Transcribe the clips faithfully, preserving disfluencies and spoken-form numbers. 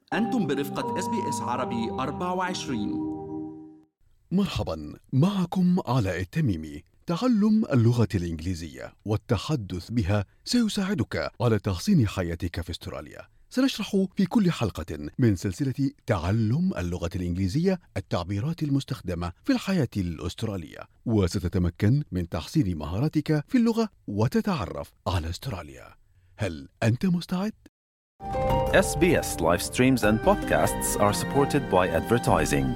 أنتم برفقة إس بي إس عربي أربعة وعشرين. مرحبا، معكم علاء التميمي. تعلم اللغة الإنجليزية والتحدث بها سيساعدك على تحسين حياتك في أستراليا. سنشرح في كل حلقة من سلسلة تعلم اللغة الإنجليزية التعبيرات المستخدمة في الحياة الأسترالية، وستتمكن من تحسين مهاراتك في اللغة وتتعرف على أستراليا. هل أنت مستعد؟ S B S live streams and podcasts are supported by advertising.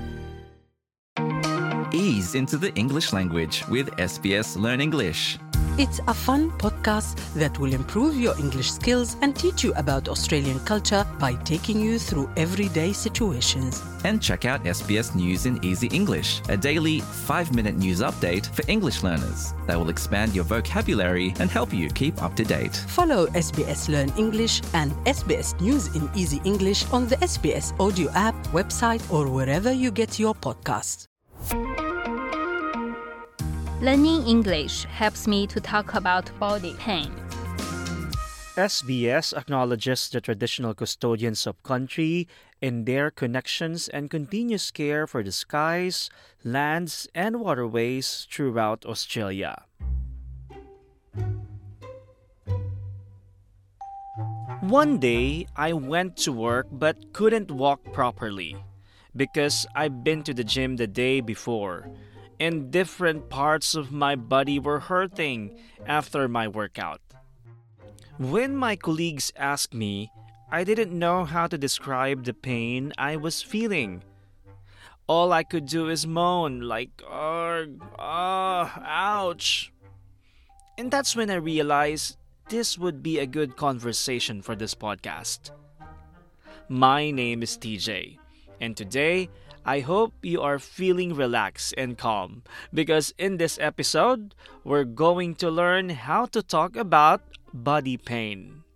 Ease into the English language with S B S Learn English. It's a fun podcast that will improve your English skills and teach you about Australian culture by taking you through everyday situations. And check out S B S News in Easy English, a daily five-minute news update for English learners that will expand your vocabulary and help you keep up to date. Follow S B S Learn English and S B S News in Easy English on the S B S audio app, website, or wherever you get your podcasts. Learning English helps me to talk about body pain. S B S acknowledges the traditional custodians of country in their connections and continuous care for the skies, lands, and waterways throughout Australia. One day, I went to work but couldn't walk properly because I'd been to the gym the day before, and different parts of my body were hurting after my workout. When my colleagues asked me, I didn't know how to describe the pain I was feeling. All I could do is moan like, "Argh, ah, ouch." And that's when I realized this would be a good conversation for this podcast. My name is T J, and today I hope you are feeling relaxed and calm because in this episode, we're going to learn how to talk about body pain.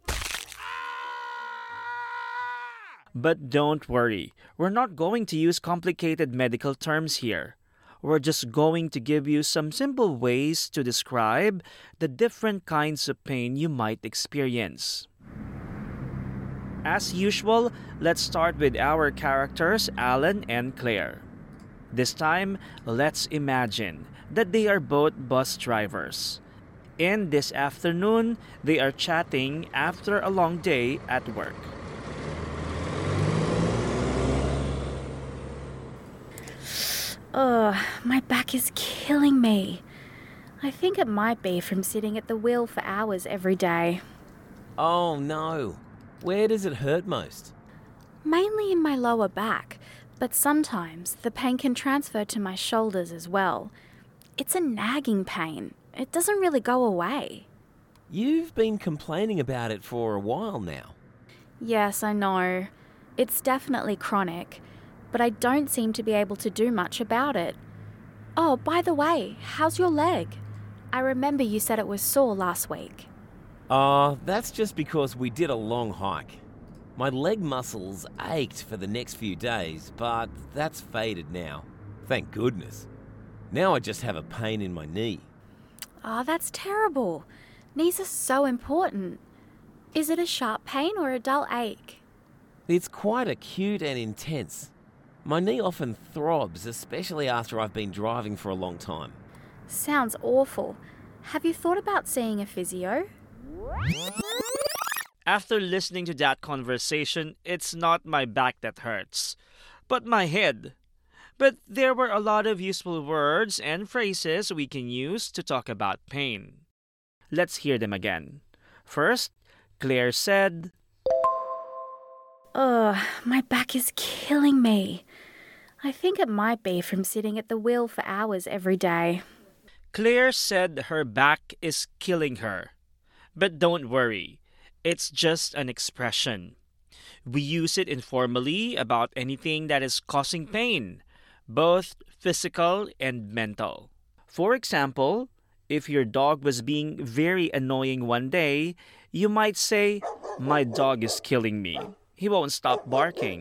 But don't worry, we're not going to use complicated medical terms here. We're just going to give you some simple ways to describe the different kinds of pain you might experience. As usual, let's start with our characters, Alan and Claire. This time, let's imagine that they are both bus drivers. And this afternoon, they are chatting after a long day at work. Ugh, my back is killing me. I think it might be from sitting at the wheel for hours every day. Oh no. Where does it hurt most? Mainly in my lower back, but sometimes the pain can transfer to my shoulders as well. It's a nagging pain. It doesn't really go away. You've been complaining about it for a while now. Yes, I know. It's definitely chronic, but I don't seem to be able to do much about it. Oh, by the way, how's your leg? I remember you said it was sore last week. Ah, uh, that's just because we did a long hike. My leg muscles ached for the next few days, but that's faded now. Thank goodness. Now I just have a pain in my knee. Oh, that's terrible. Knees are so important. Is it a sharp pain or a dull ache? It's quite acute and intense. My knee often throbs, especially after I've been driving for a long time. Sounds awful. Have you thought about seeing a physio? After listening to that conversation, it's not my back that hurts, but my head. But there were a lot of useful words and phrases we can use to talk about pain. Let's hear them again. First, Claire said, Ugh, my back is killing me. I think it might be from sitting at the wheel for hours every day. Claire said her back is killing her. But don't worry, it's just an expression. We use it informally about anything that is causing pain, both physical and mental. For example, if your dog was being very annoying one day, you might say, "My dog is killing me. He won't stop barking."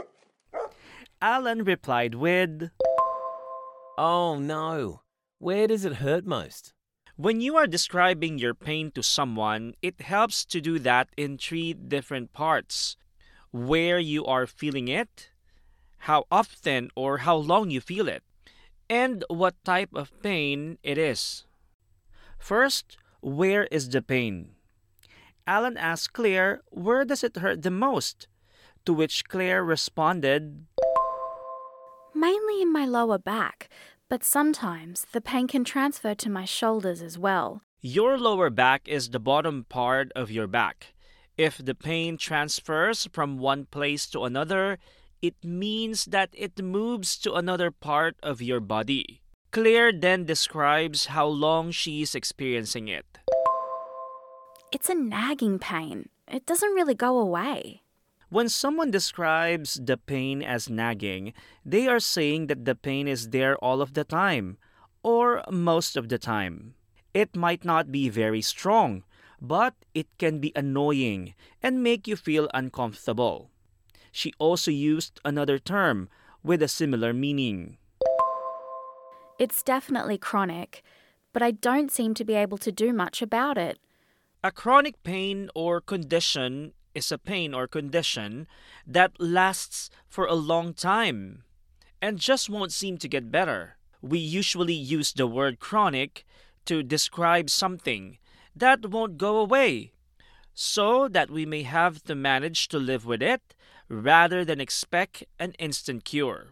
Alan replied with, Oh no. Where does it hurt most? When you are describing your pain to someone, it helps to do that in three different parts. where you are feeling it, how often or how long you feel it, and what type of pain it is. First, where is the pain? Alan asked Claire, where does it hurt the most? To which Claire responded, Mainly in my lower back, but sometimes the pain can transfer to my shoulders as well. Your lower back is the bottom part of your back. If the pain transfers from one place to another, it means that it moves to another part of your body. Claire then describes how long she is experiencing it. It's a nagging pain. It doesn't really go away. When someone describes the pain as nagging, they are saying that the pain is there all of the time, or most of the time. It might not be very strong, but it can be annoying and make you feel uncomfortable. She also used another term with a similar meaning. It's definitely chronic, but I don't seem to be able to do much about it. A chronic pain or condition is a pain or condition that lasts for a long time and just won't seem to get better. We usually use the word chronic to describe something that won't go away, so that we may have to manage to live with it rather than expect an instant cure.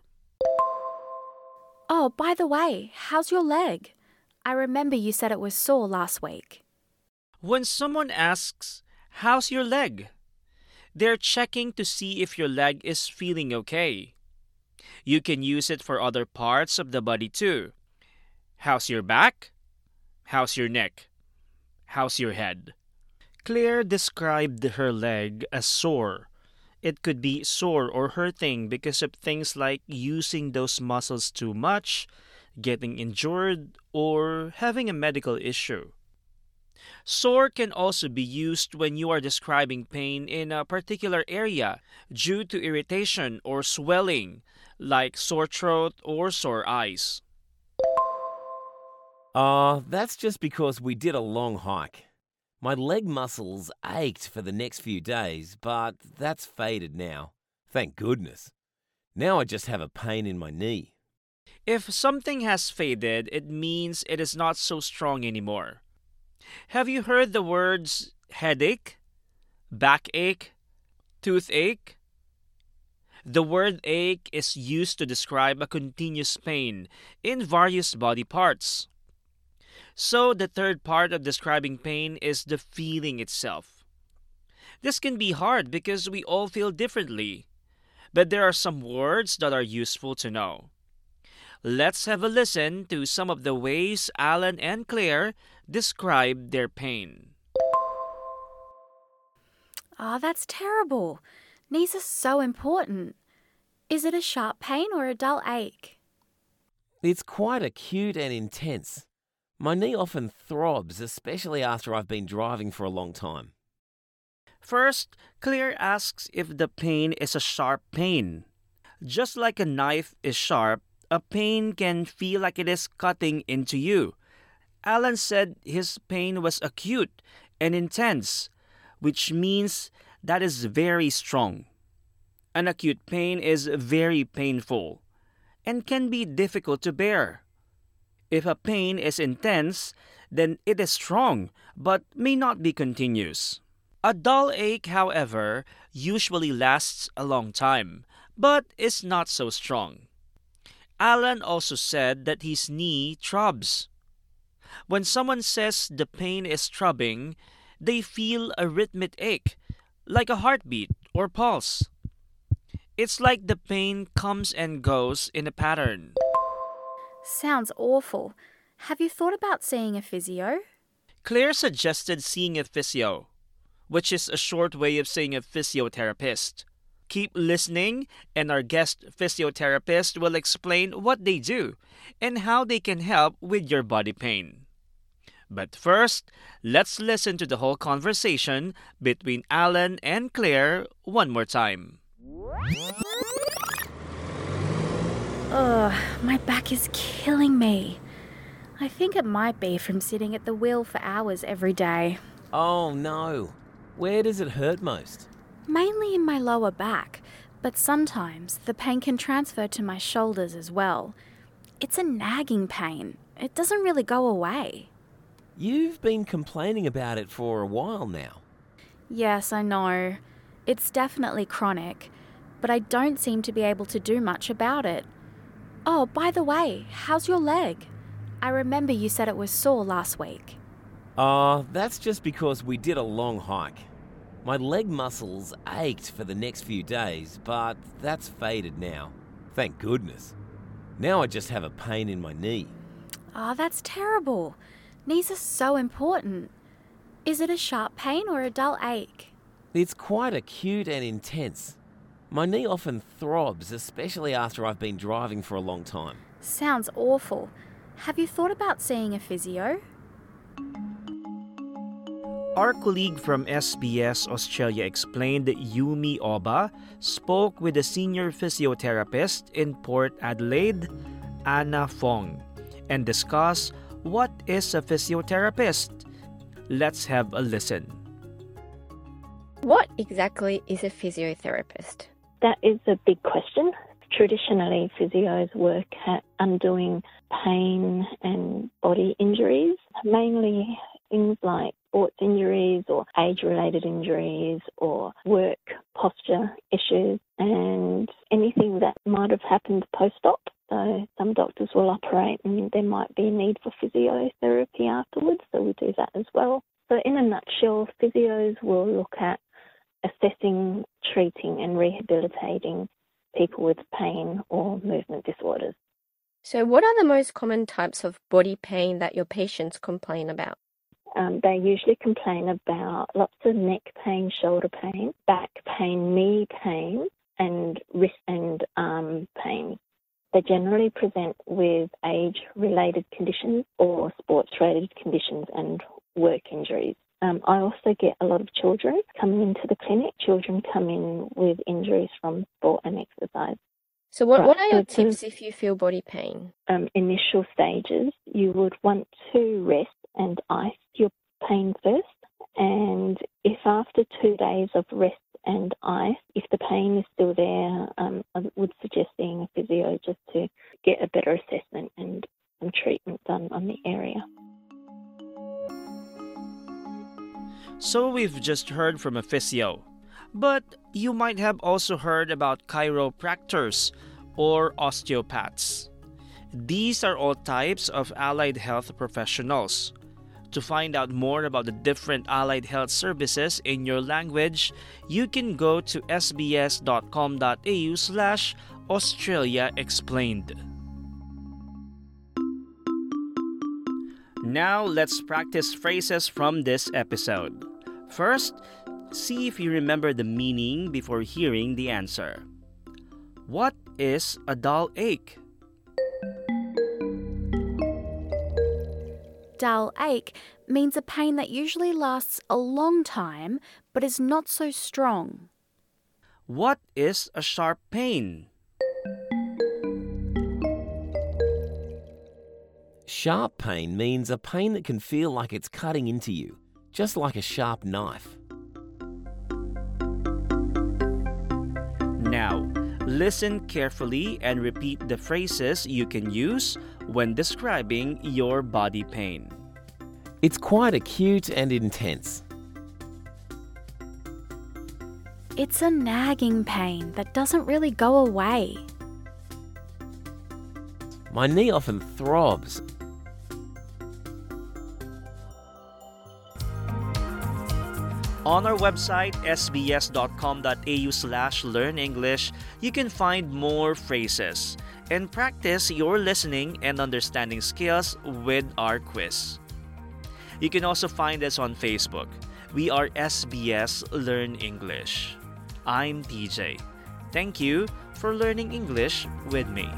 Oh, by the way, how's your leg? I remember you said it was sore last week. When someone asks, how's your leg? They're checking to see if your leg is feeling okay. You can use it for other parts of the body too. How's your back? How's your neck? How's your head? Claire described her leg as sore. It could be sore or hurting because of things like using those muscles too much, getting injured, or having a medical issue. Sore can also be used when you are describing pain in a particular area due to irritation or swelling, like sore throat or sore eyes. Oh, that's just because we did a long hike. My leg muscles ached for the next few days, but that's faded now. Thank goodness. Now I just have a pain in my knee. If something has faded, it means it is not so strong anymore. Have you heard the words headache, backache, toothache? The word ache is used to describe a continuous pain in various body parts. So the third part of describing pain is the feeling itself. This can be hard because we all feel differently, but there are some words that are useful to know. Let's have a listen to some of the ways Alan and Claire describe their pain. Oh, that's terrible. Knees are so important. Is it a sharp pain or a dull ache? It's quite acute and intense. My knee often throbs, especially after I've been driving for a long time. First, Claire asks if the pain is a sharp pain. Just like a knife is sharp, a pain can feel like it is cutting into you. Alan said his pain was acute and intense, which means that is very strong. An acute pain is very painful and can be difficult to bear. If a pain is intense, then it is strong but may not be continuous. A dull ache, however, usually lasts a long time but is not so strong. Alan also said that his knee throbs. When someone says the pain is throbbing, they feel a rhythmic ache, like a heartbeat or pulse. It's like the pain comes and goes in a pattern. Sounds awful. Have you thought about seeing a physio? Claire suggested seeing a physio, which is a short way of saying a physiotherapist. Keep listening, and our guest physiotherapist will explain what they do and how they can help with your body pain. But first, let's listen to the whole conversation between Alan and Claire one more time. Ugh, my back is killing me. I think it might be from sitting at the wheel for hours every day. Oh no. Where does it hurt most? Mainly in my lower back, but sometimes the pain can transfer to my shoulders as well. It's a nagging pain. It doesn't really go away. You've been complaining about it for a while now. Yes, I know. It's definitely chronic, but I don't seem to be able to do much about it. Oh, by the way, how's your leg? I remember you said it was sore last week. Oh, that's just because we did a long hike. My leg muscles ached for the next few days, but that's faded now. Thank goodness. Now I just have a pain in my knee. Oh, that's terrible. Knees are so important. Is it a sharp pain or a dull ache? It's quite acute and intense. My knee often throbs, especially after I've been driving for a long time. Sounds awful. Have you thought about seeing a physio? Our colleague from S B S Australia explained that Yumi Oba spoke with a senior physiotherapist in Port Adelaide, Anna Fong, and discussed what is a physiotherapist. Let's have a listen. What exactly is a physiotherapist? That is a big question. Traditionally, physios work at undoing pain and body injuries, mainly things like sports injuries or age-related injuries or work posture issues and anything that might have happened post-op. So some doctors will operate and there might be a need for physiotherapy afterwards, so we do that as well. So in a nutshell, physios will look at assessing, treating and rehabilitating people with pain or movement disorders. So what are the most common types of body pain that your patients complain about? Um, they usually complain about lots of neck pain, shoulder pain, back pain, knee pain and wrist and arm pain. They generally present with age-related conditions or sports-related conditions and work injuries. Um, I also get a lot of children coming into the clinic. Children come in with injuries from sport and exercise. So what, Right, what are your so tips if you feel body pain? Um, initial stages, you would want to rest and ice your pain first. And if after two days of rest and ice, if the pain is still there, um, I would suggest seeing a physio just to get a better assessment and some treatment done on the area. So we've just heard from a physio, but you might have also heard about chiropractors or osteopaths. These are all types of allied health professionals. To find out more about the different allied health services in your language, you can go to sbs.com.au slash Australia Explained. Now let's practice phrases from this episode. First, see if you remember the meaning before hearing the answer. What is a dull ache? Dull ache means a pain that usually lasts a long time but is not so strong. What is a sharp pain? Sharp pain means a pain that can feel like it's cutting into you, just like a sharp knife. Now, listen carefully and repeat the phrases you can use when describing your body pain. It's quite acute and intense. It's a nagging pain that doesn't really go away. My knee often throbs. On our website, sbs.com.au slash learn English, you can find more phrases and practice your listening and understanding skills with our quiz. You can also find us on Facebook. We are S B S Learn English. I'm T J. Thank you for learning English with me.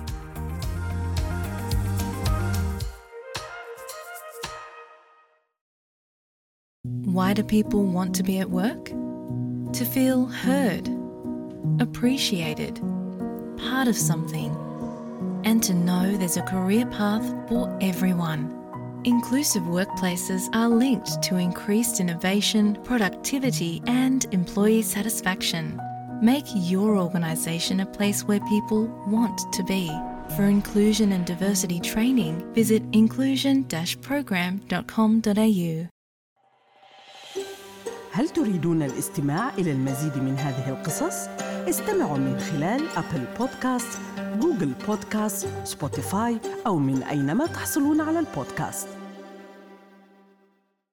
Why do people want to be at work? To feel heard, appreciated, part of something, and to know there's a career path for everyone. Inclusive workplaces are linked to increased innovation, productivity, and employee satisfaction. Make your organisation a place where people want to be. For inclusion and diversity training, visit inclusion dash program dot com dot a u. هل تريدون الاستماع إلى المزيد من هذه القصص؟ استمعوا من خلال أبل بودكاست، جوجل بودكاست، سبوتيفاي أو من أينما تحصلون على البودكاست.